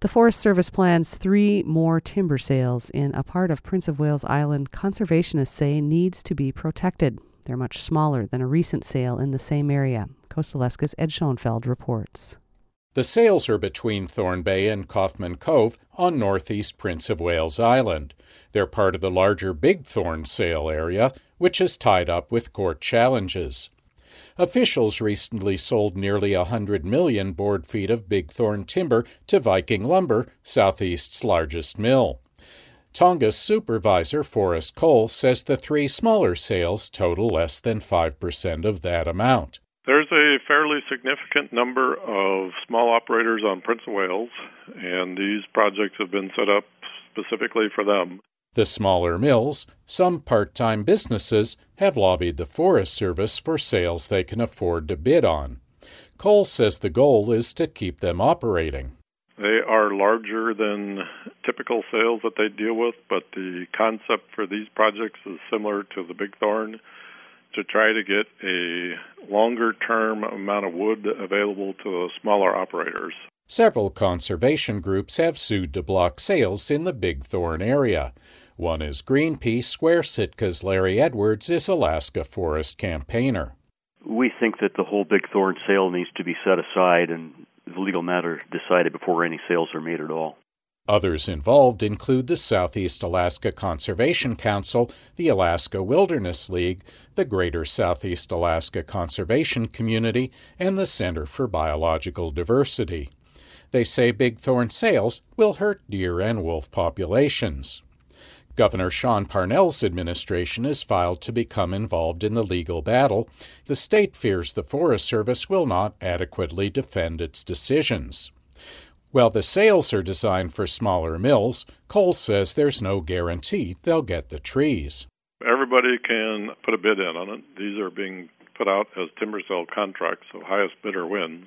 The Forest Service plans 3 more timber sales in a part of Prince of Wales Island conservationists say needs to be protected. They're much smaller than a recent sale in the same area. Coast Alaska's Ed Schoenfeld reports. The sales are between Thorn Bay and Kaufman Cove on northeast Prince of Wales Island. They're part of the larger Big Thorn sale area, which is tied up with court challenges. Officials recently sold nearly 100 million board feet of Big Thorn timber to Viking Lumber, Southeast's largest mill. Tongass supervisor Forrest Cole says the 3 smaller sales total less than 5% of that amount. There's a fairly significant number of small operators on Prince of Wales, and these projects have been set up specifically for them. The smaller mills, some part-time businesses, have lobbied the Forest Service for sales they can afford to bid on. Cole says the goal is to keep them operating. They are larger than typical sales that they deal with, but the concept for these projects is similar to the Big Thorn, to try to get a longer-term amount of wood available to the smaller operators. Several conservation groups have sued to block sales in the Big Thorn area. One is Greenpeace, where Sitka's Larry Edwards is Alaska Forest campaigner. We think that the whole Big Thorn sale needs to be set aside and the legal matter decided before any sales are made at all. Others involved include the Southeast Alaska Conservation Council, the Alaska Wilderness League, the Greater Southeast Alaska Conservation Community, and the Center for Biological Diversity. They say Big Thorn sales will hurt deer and wolf populations. Governor Sean Parnell's administration has filed to become involved in the legal battle. The state fears the Forest Service will not adequately defend its decisions. While the sales are designed for smaller mills, Cole says there's no guarantee they'll get the trees. Everybody can put a bid in on it. These are being put out as timber sale contracts, so highest bidder wins.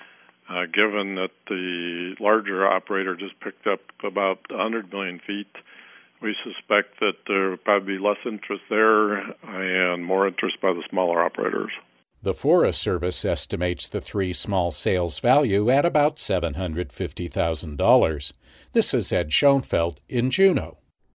Given that the larger operator just picked up about 100 million feet, we suspect that there will probably be less interest there and more interest by the smaller operators. The Forest Service estimates the 3 small sales value at about $750,000. This is Ed Schoenfeld in Juneau.